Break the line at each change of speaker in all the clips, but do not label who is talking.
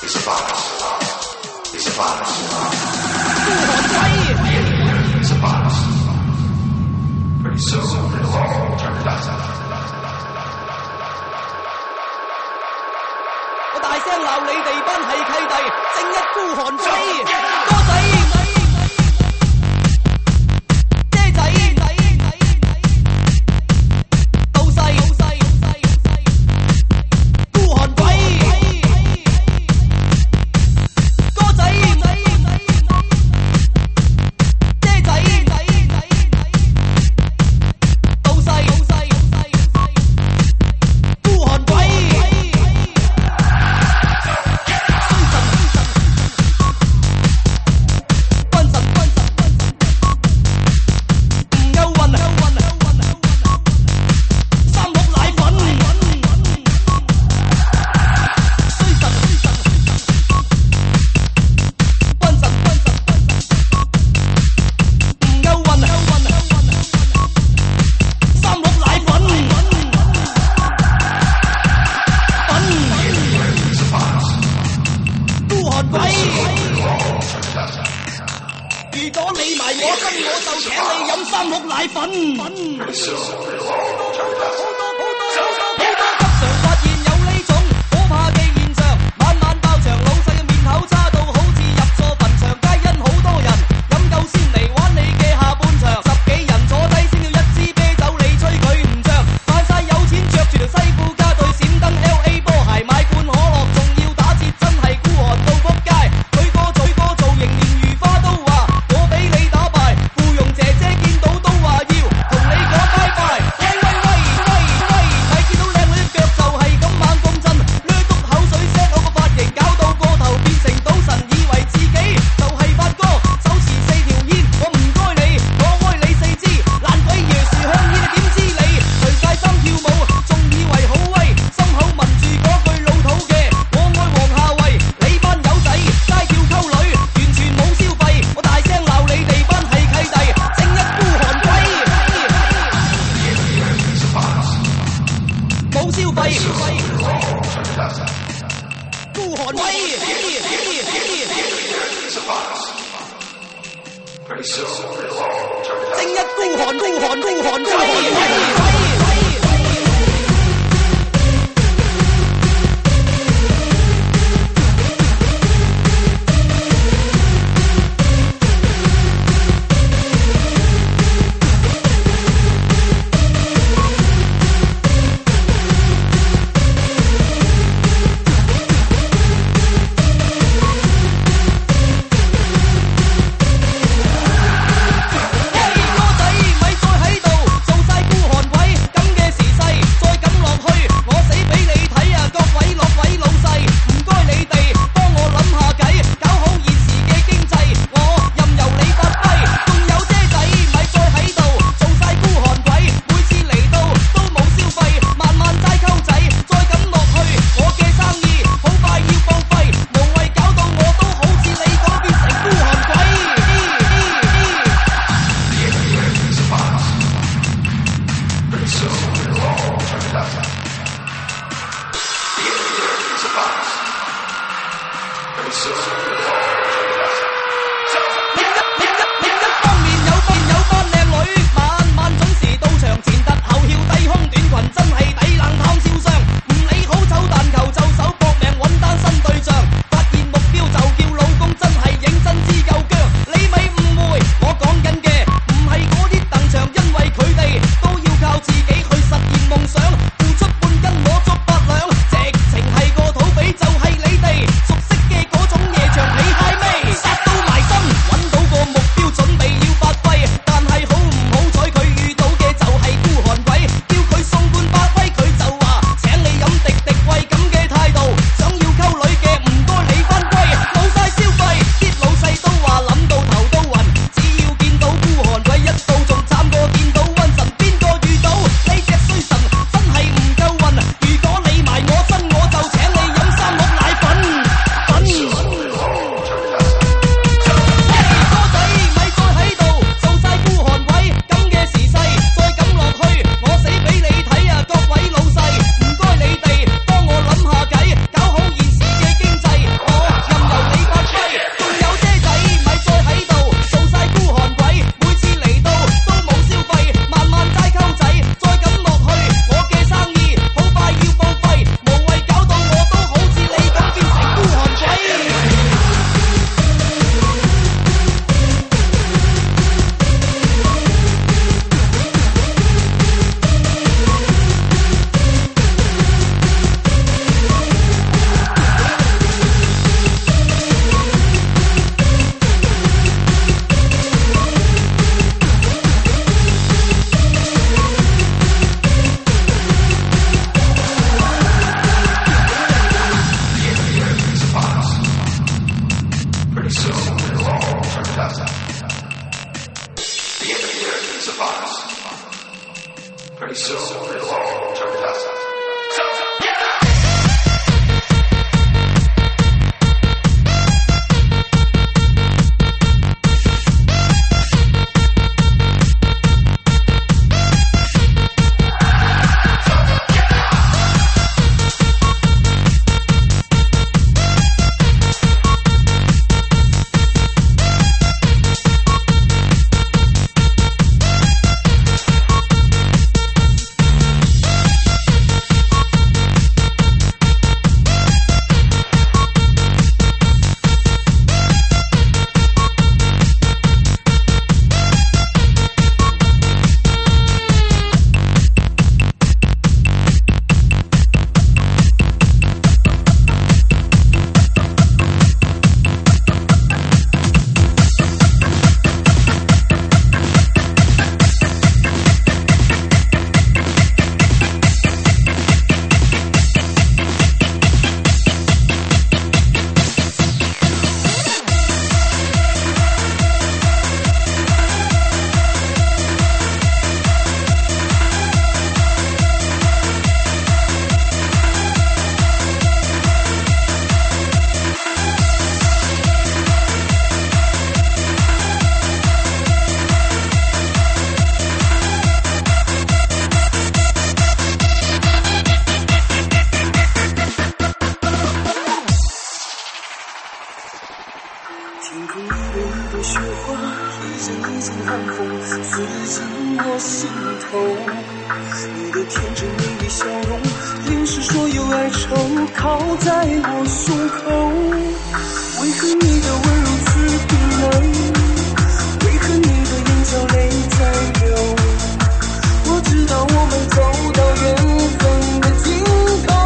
我大聲鬧你哋班係契弟，正一孤寒鬼，哥仔。如果你埋我身，我就請你飲36奶粉。孤寒鬼，正一孤寒鬼。送半包。
雪花已经一阵寒风刺进我心头，你的天真美丽笑容淋湿所有哀愁，靠在我胸口。为何你的吻如此冰冷，为何你的眼角泪在流，我知道我们走到缘分的尽头。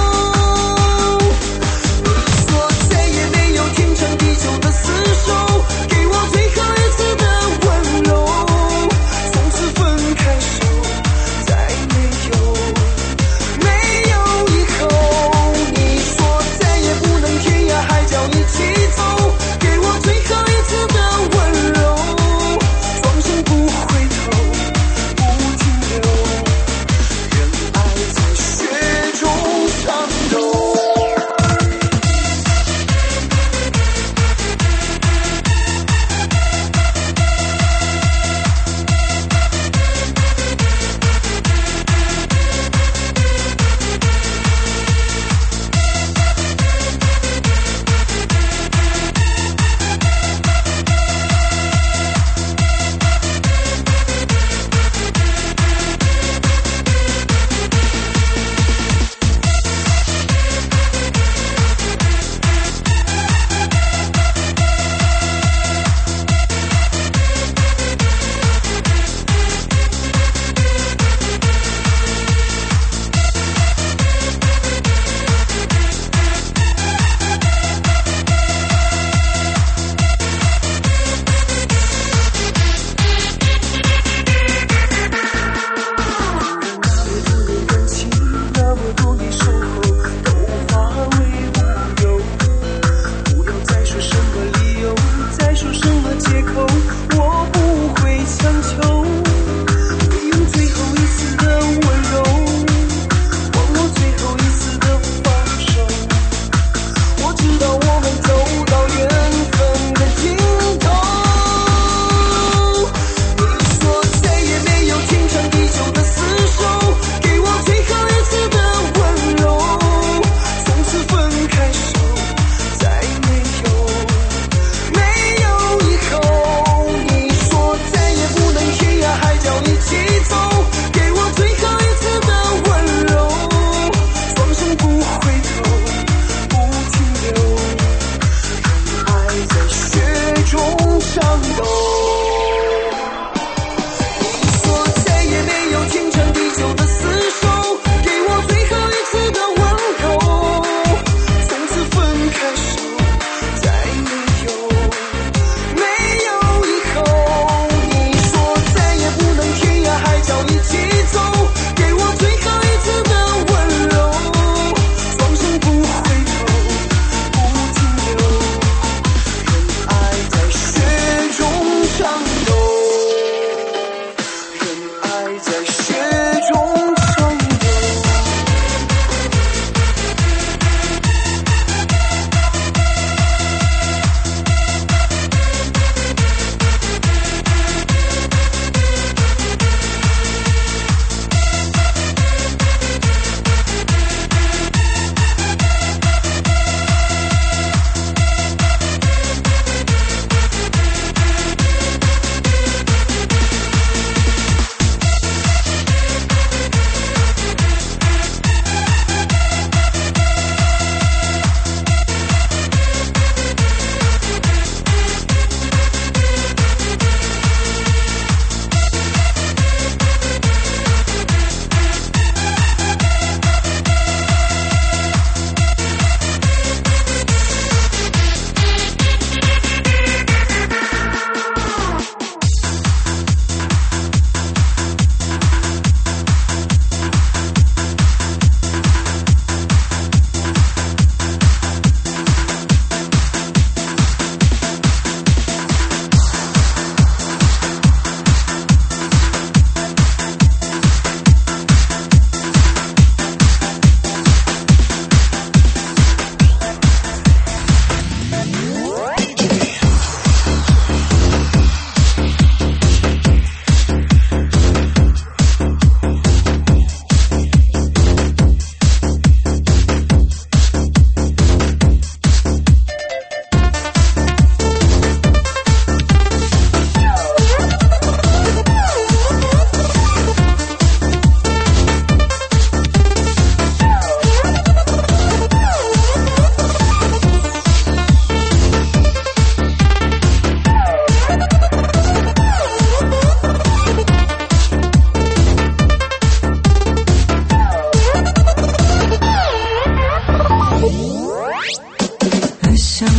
你说再也没有天长地久的厮守，给我最后一次的温柔，从此分开手，再没有以后。你说再也不能天涯海角一起走，给我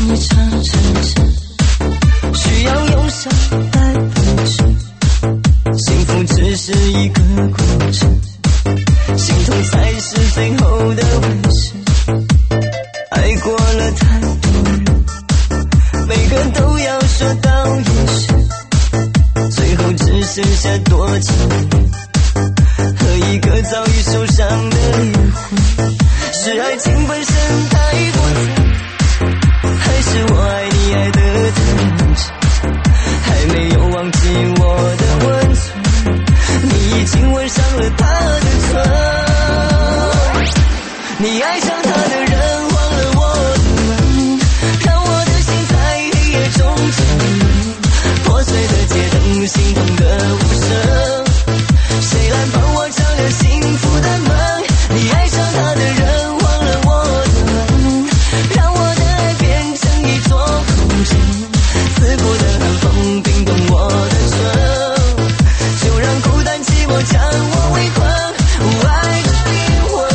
一场战争，需要忧伤来补偿。幸福只是一个过程，心痛才是最后的完整。爱过了太多人，每个都要说到眼神，最后只剩下多情人和一个早已受伤的灵魂。是爱情本身太过惨，还是我爱你爱得太认真，还没有忘记我的温存，你已经吻上了他的唇。你爱上他的人忘了我的吻，让我的心在黑夜中沉沦，破碎的街灯，心痛的无声，谁来帮我照亮幸福的门？你爱上他的人忘了我的吻，让我的爱变成一座空城，刺骨的寒风冰冻我的唇，就让孤单寂寞将我围困，无爱的灵魂。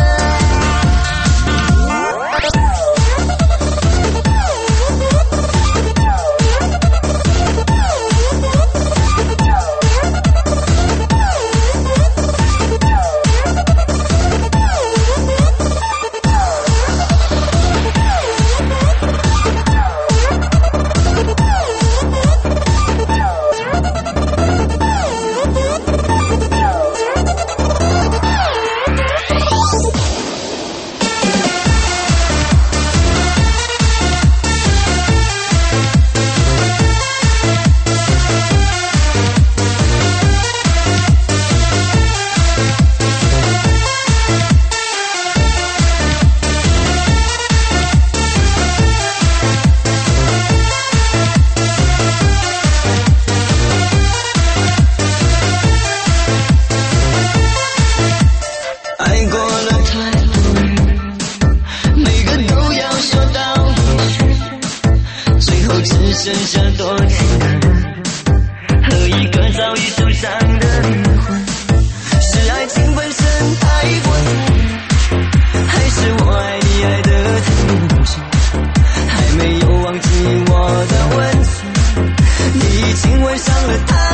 剩下多情的人和一个早已受伤的灵魂，是爱情本身太过惨，还是我爱你爱得太认真，还没有忘记我的温存，你已经吻上了他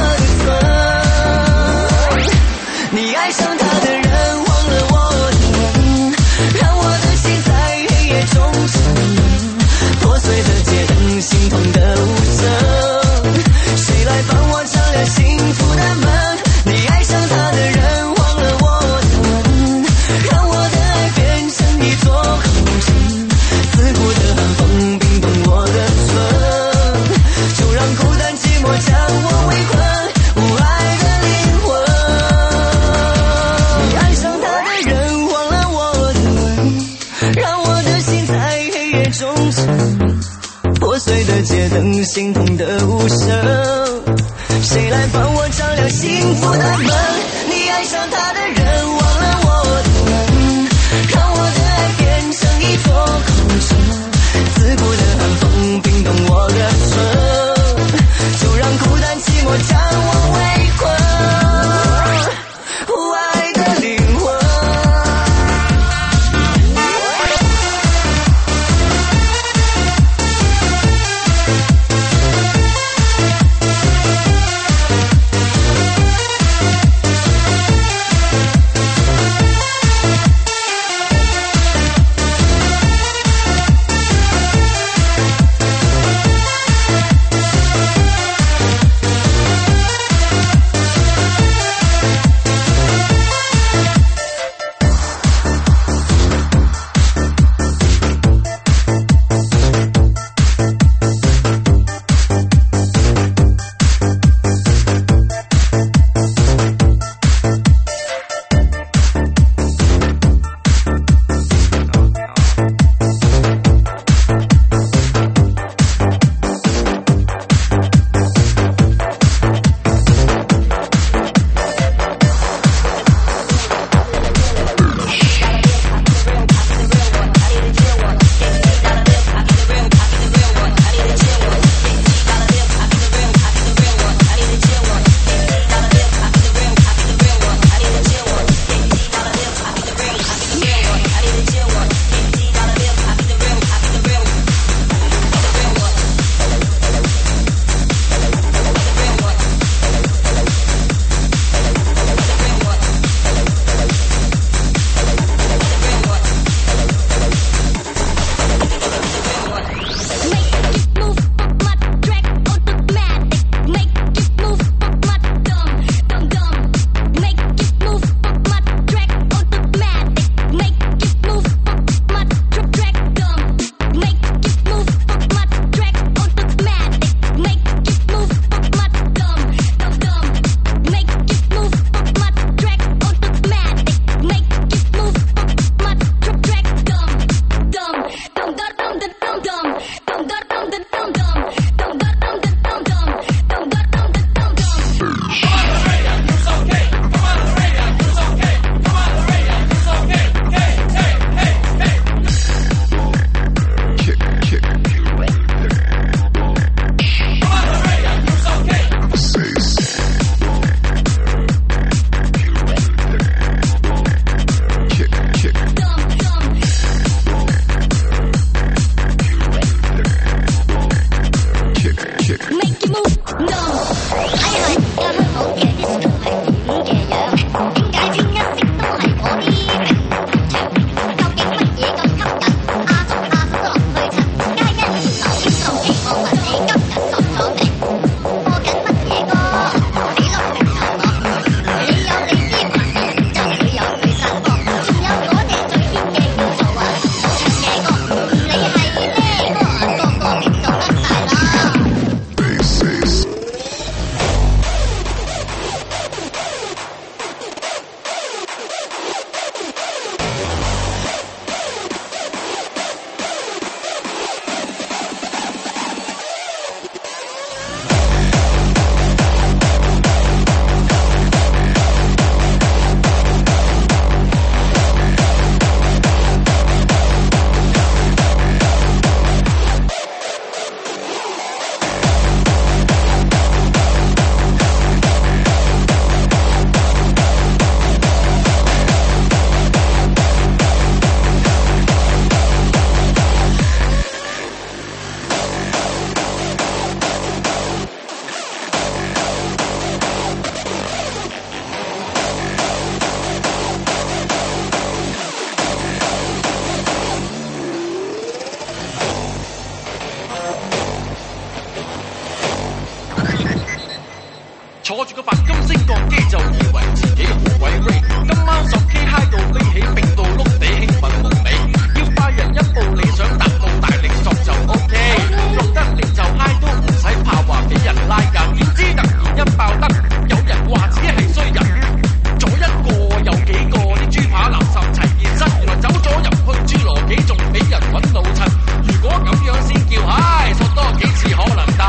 的唇。你爱上他的人忘了我的吻，让我的心在黑夜中沉沦，破碎的街灯，心痛的无声，谁来帮我照亮幸福的门？你爱上他的人忘了我的吻，让我的爱变成一座空城，刺骨的寒风冰冻我的唇，就让孤单寂寞将我围困，无爱的灵魂。你爱上他的人忘了我的吻，让我的心在黑夜中沉沦，破碎的街灯，心痛的无声，谁来帮我照亮幸福的门？你爱上他的人忘了我的吻，让我的爱变成一座空城，刺骨的寒风冰冻我的唇，就让孤单寂寞将我围困，无爱的灵魂。
坐住個白金升降機就以為自己好鬼 great， 今晚10K 嗨到飛起，揈到碌地興奮夢美，要快人一步你想達到大力索就 OK， 落得嚟就嗨都唔使怕話俾人拉架，點知突然一爆燈，有人話自己係衰人，左一個右幾個啲豬扒垃圾齊現身，原來走咗入去侏羅紀仲俾人揾老襯，如果咁樣先叫唉，索多幾次可能得。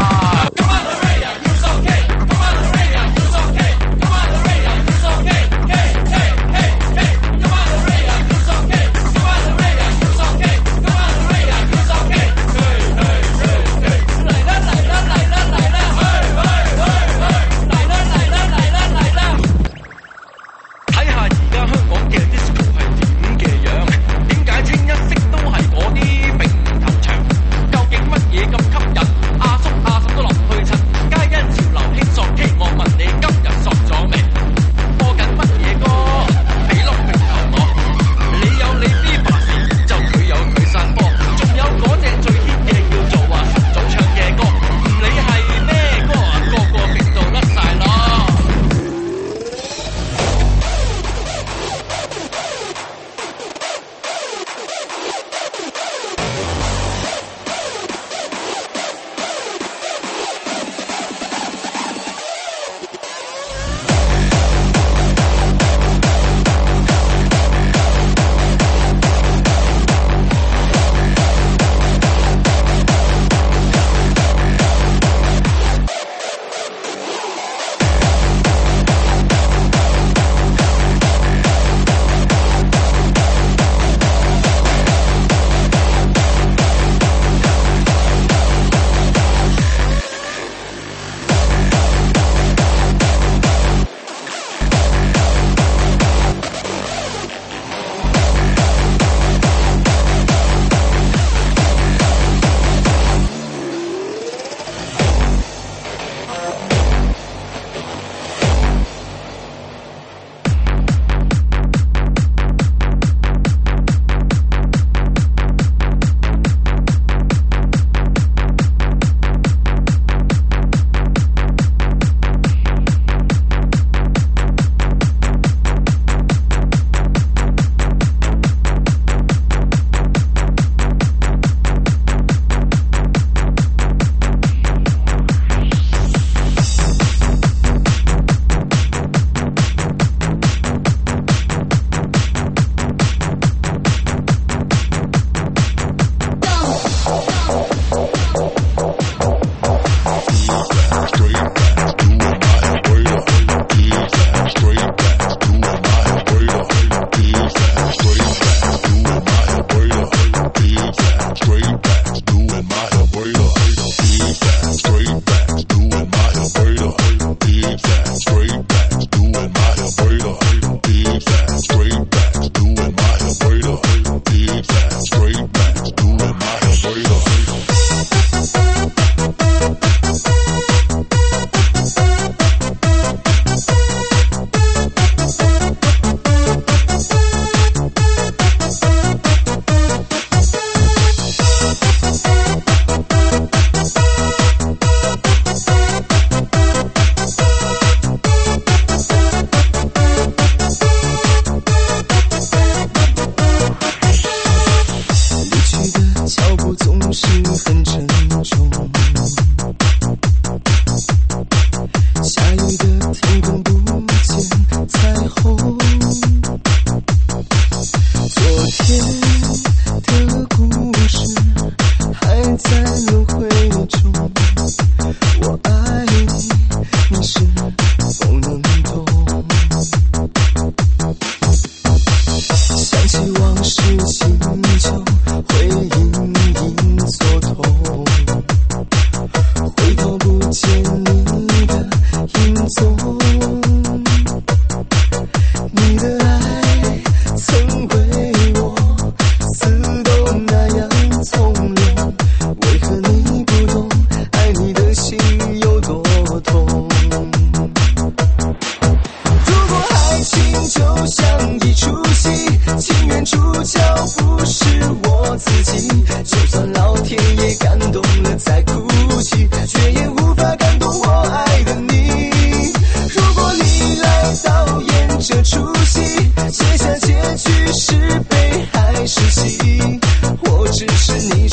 总是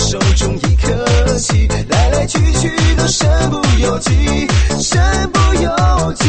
手中一颗棋，来来去去都身不由己，身不由己。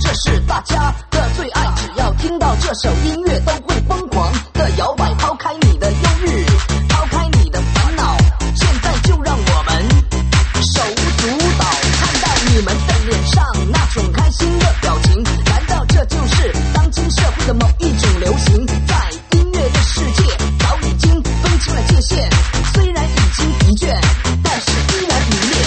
这是大家的最爱，只要听到这首音乐都会疯狂的摇摆，抛开你的忧郁，抛开你的烦恼，现在就让我们手舞足蹈，看到你们的脸上那种开心的表情，难道这就是当今社会的某一种流行？在音乐的世界早已经分清了界限，虽然已经疲倦，但是依然迷恋。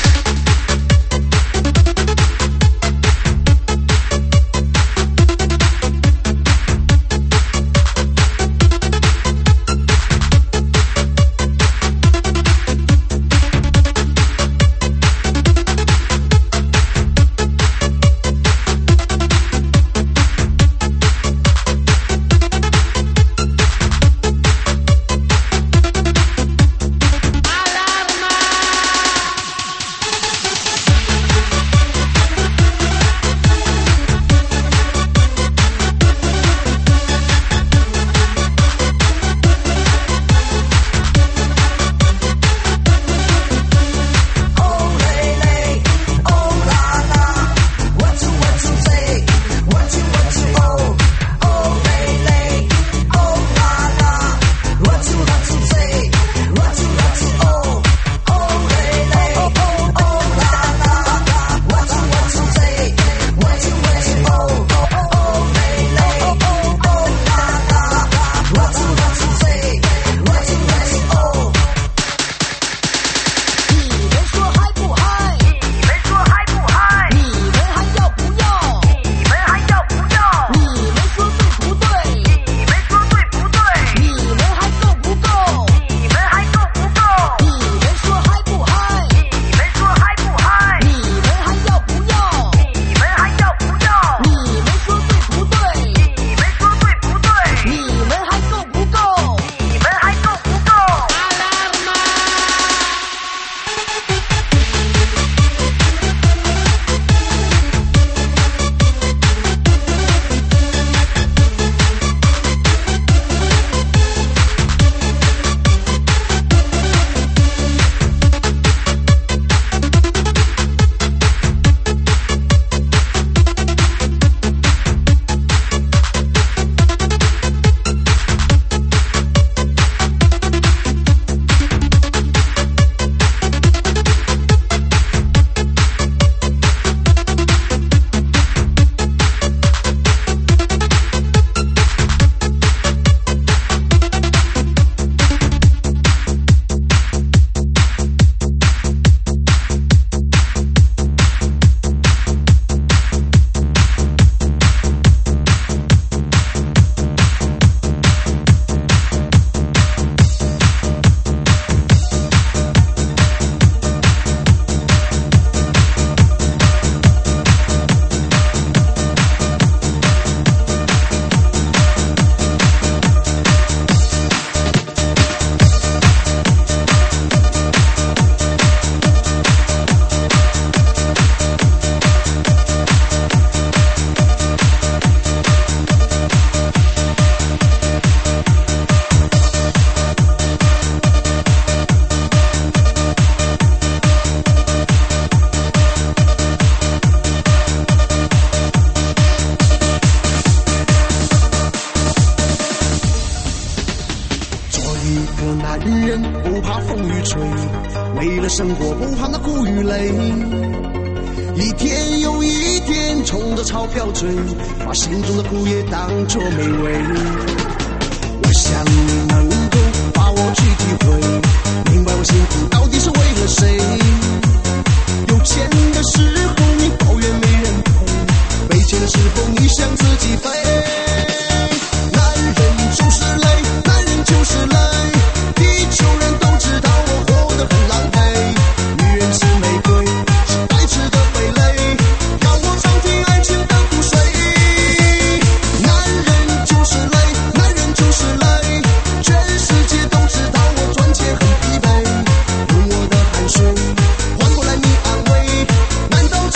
为了生活不怕那苦与累，一天又一天冲着钞票追，把心中的苦也当作美味。我想你能够把我去体会，明白我幸福到底是为了谁。有钱的时候你抱怨没人陪，没钱的时候你想自己飞。男人就是累，男人就是累，地球人都知道我活得很狼狈。女人是玫瑰，是白痴的蜚蕾，要我尝尽爱情的苦水。男人就是累，男人就是累，全世界都知道我赚钱很疲惫，用我的汗水换过来你安慰，难道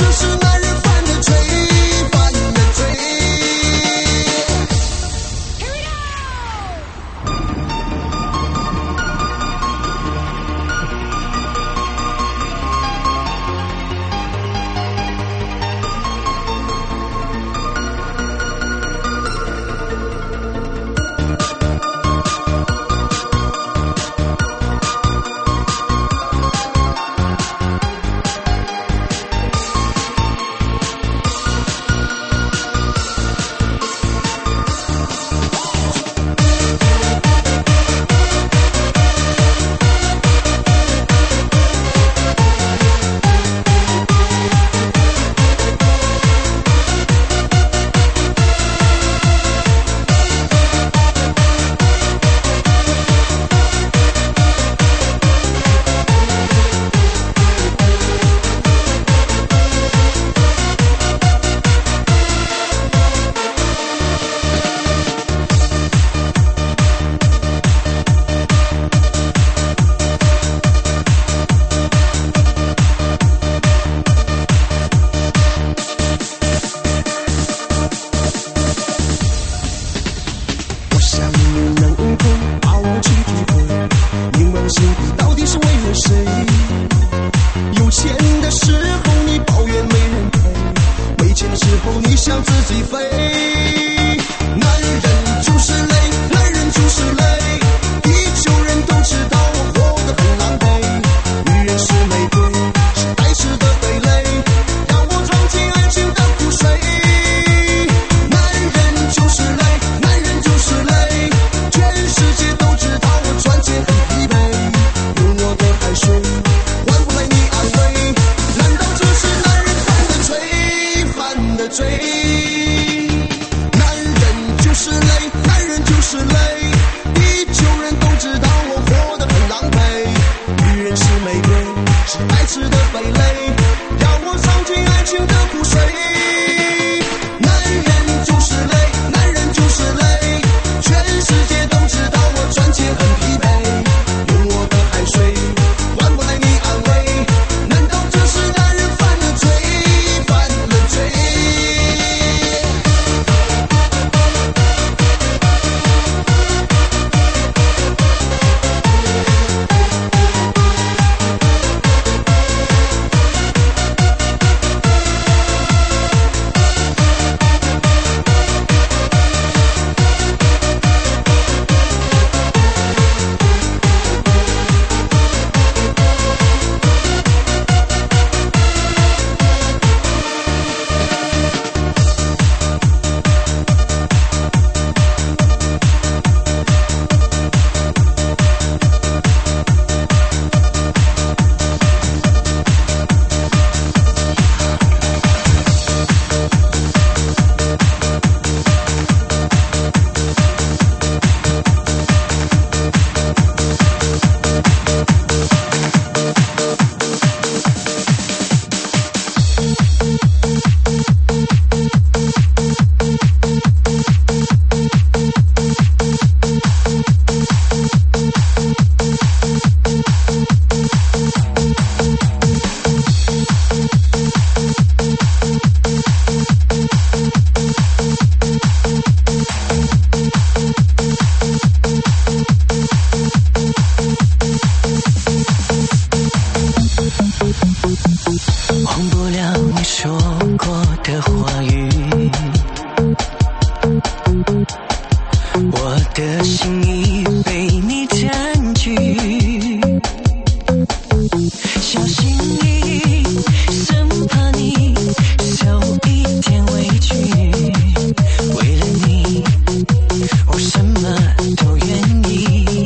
己飞。男人就是累，男人就是累，地球人都知道我活得很狼狈。女人是玫瑰，是带刺的蓓蕾，让我尝尽爱情的苦水。男人就是累，男人就是累，全世界都知道我赚钱很疲惫，用我的海水换不来你安慰，难道这是男人犯的罪？犯的罪。男人就是累，男人就是累，地球人都知道我活得很狼狈。女人是玫瑰，是带刺的蓓蕾，让我尝尽爱情的苦水。男人就是累，男人就是累，全世界都知道我赚钱很疲惫，用我的海水换不来你安慰，难道这是男人犯了罪？犯了罪。
忘不了你说过的话语，我的心已被你占据，小心翼翼，生怕你受一点委屈，为了你我什么都愿意，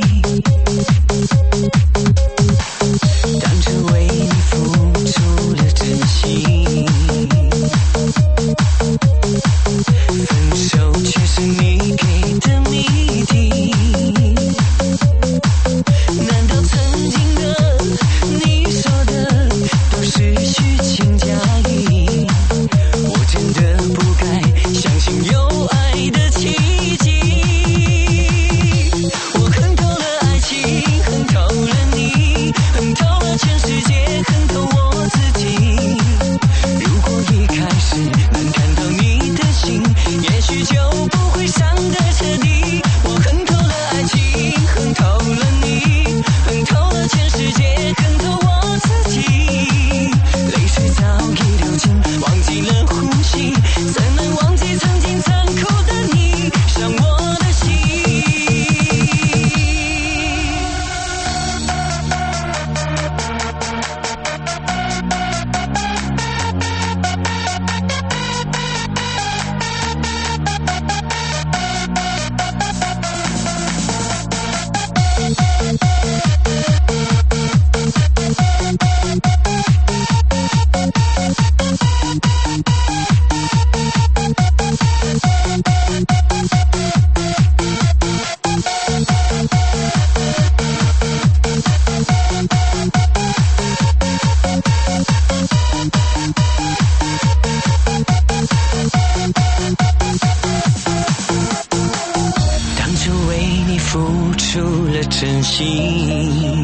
当初为你付出了真心，分手却是你给的谜底，难道曾经的你说的都是虚情假意？我真的不该相信有爱的奇迹，我恨透了爱情，恨透了你，恨透了全世界，恨透我自己。如果一开始能看到你的心，也许就不会伤得彻底。我恨透了爱情，恨透了你，恨透了全世界，恨透我自己。泪水早已流尽，忘记了呼吸，怎能忘记曾经残酷的你，伤我的心。当初为你付出了真心，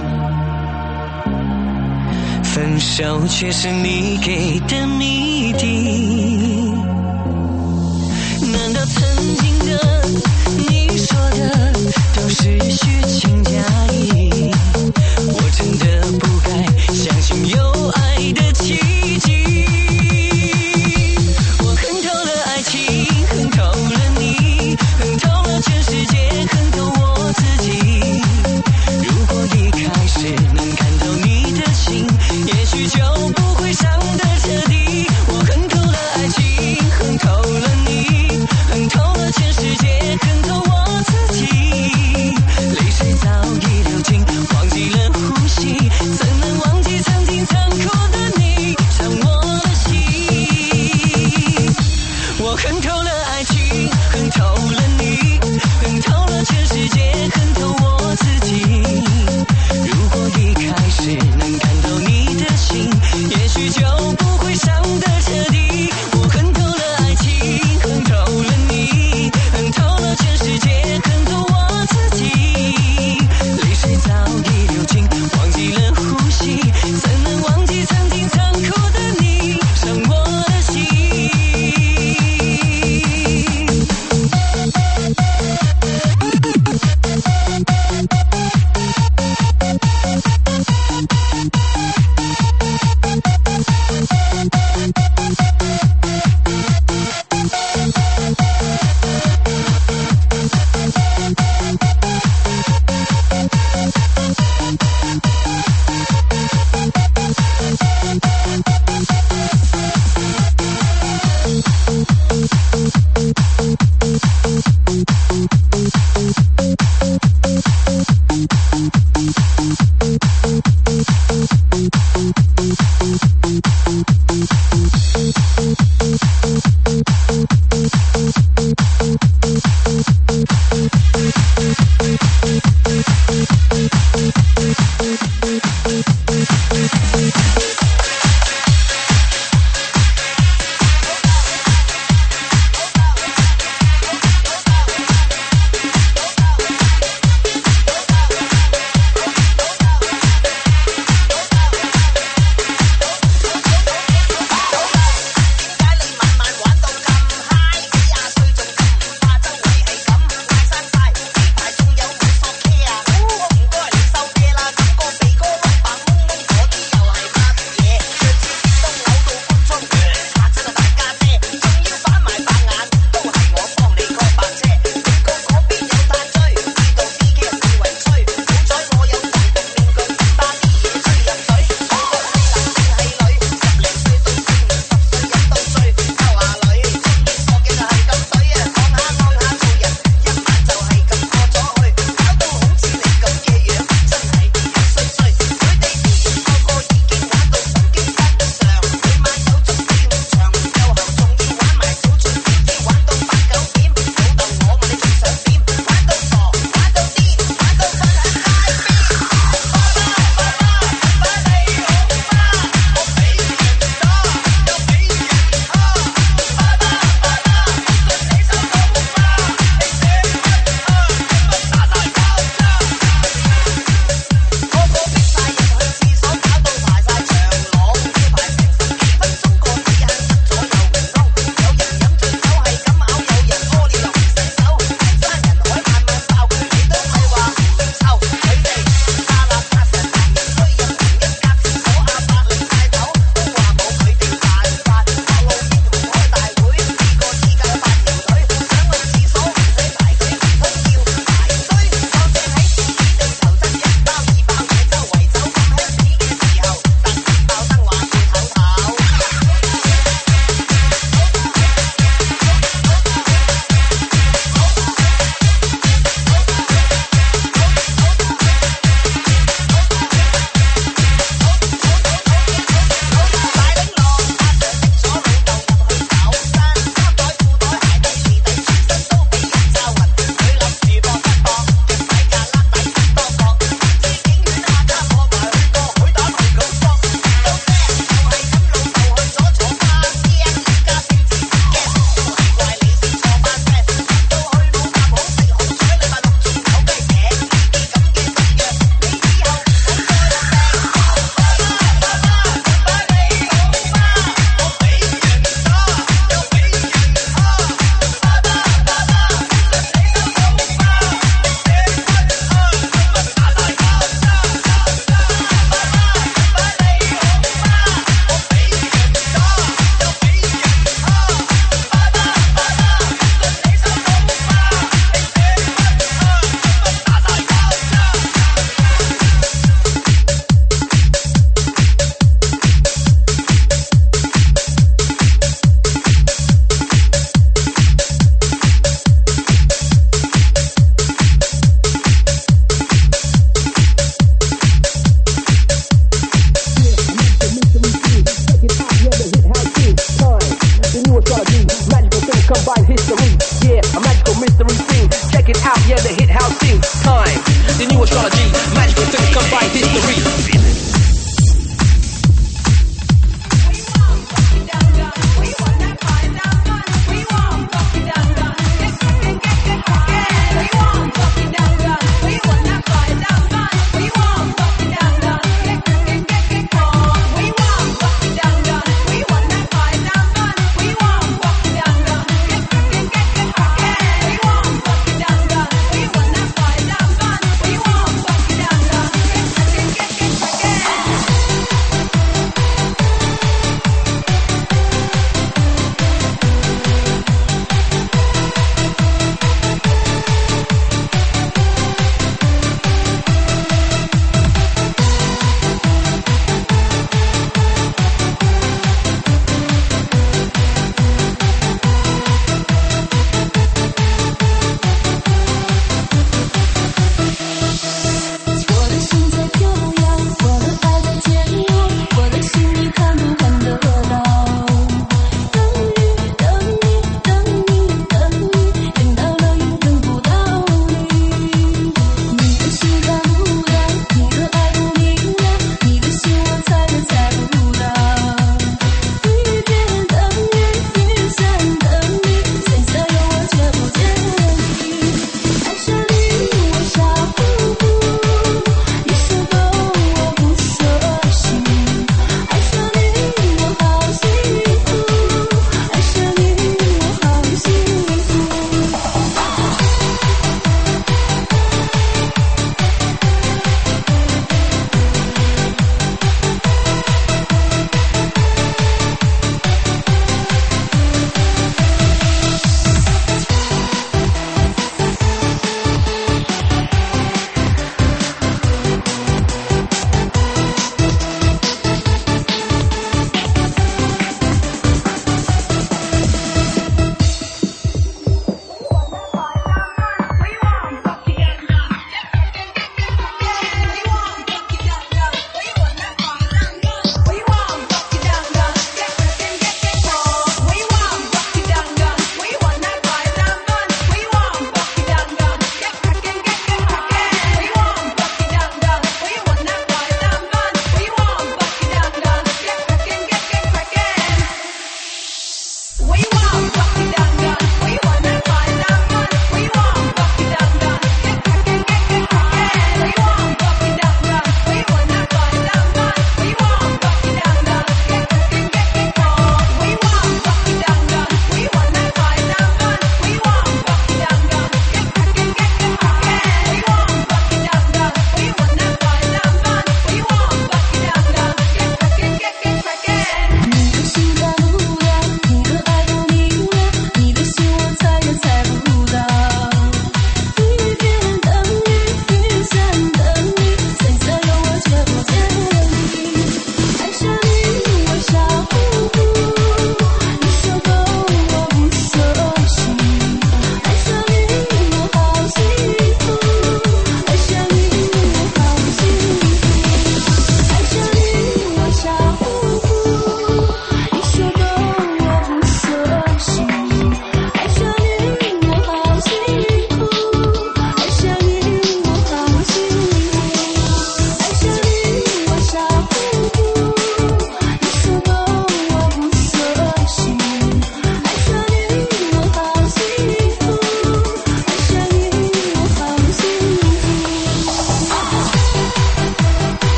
分手却是你给的谜底，难道曾经的你说的都是虚情假意？我真的不该相信有爱的奇迹，我恨透了爱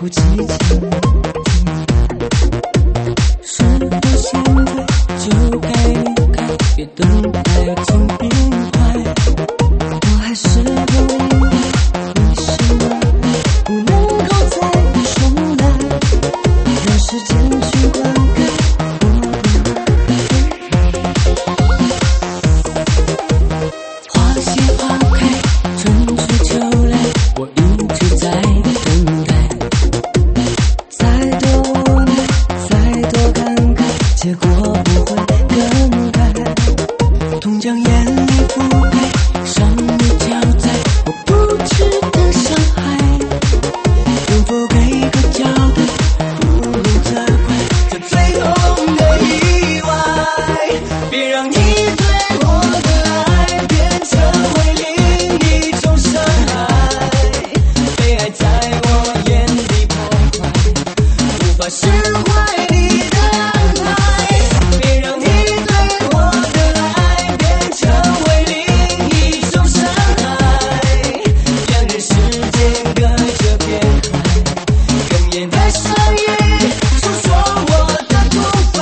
不及情，是否现在就该离开？别等待情变坏，我还是不明白为什么不能够再重来，让时间去灌溉我的花谢花开，春去秋来，我一直在等待。再多无奈，再多感慨，结果不会更改。痛将眼里覆盖，伤你交在我不知的伤害。能否给个交代？不用责怪这最痛的意外。别让你对我的爱变成为另一种伤害。被爱在我眼里徘徊，无法释怀你的安排。别让你对我的爱变成为另一种伤害。两人世间隔着片海，哽咽的声音诉说我的独白。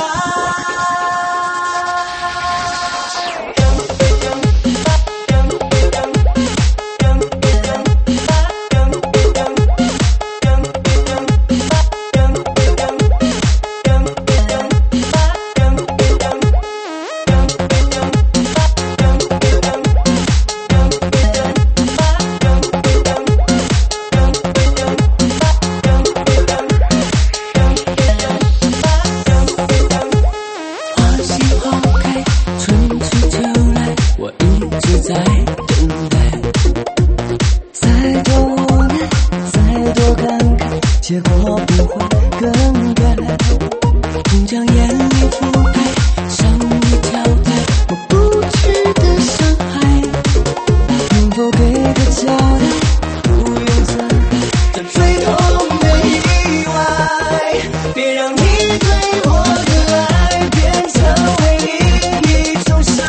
花谢花开，春去秋来，我一直在等待。再多无奈，再多感慨，结果不会更改。痛将眼里覆盖，伤你交代我不知的伤害。能否给个交代？不用责怪这最痛的意外。别让你对我的爱变成为另一种伤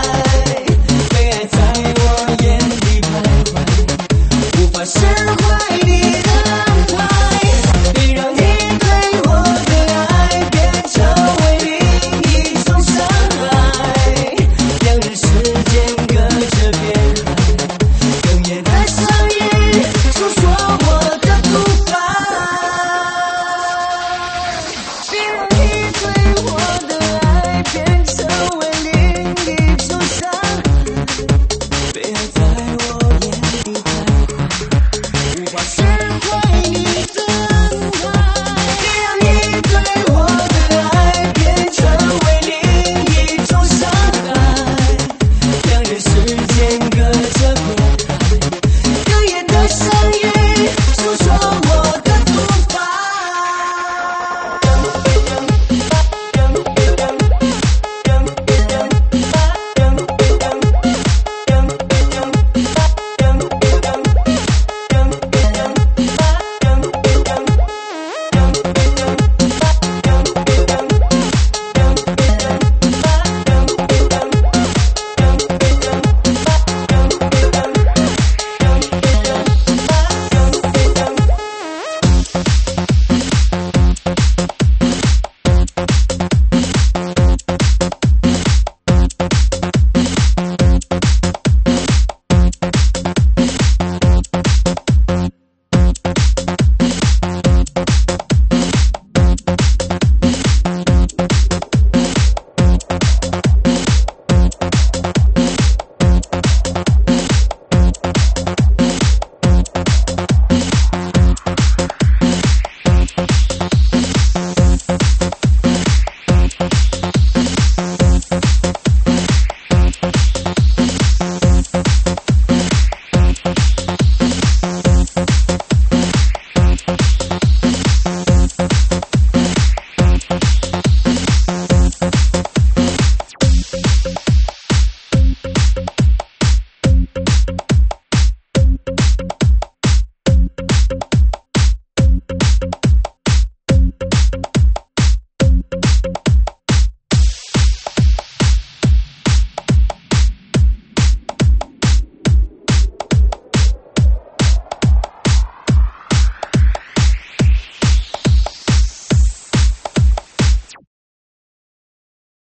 害。被爱在我眼里徘徊，无法释怀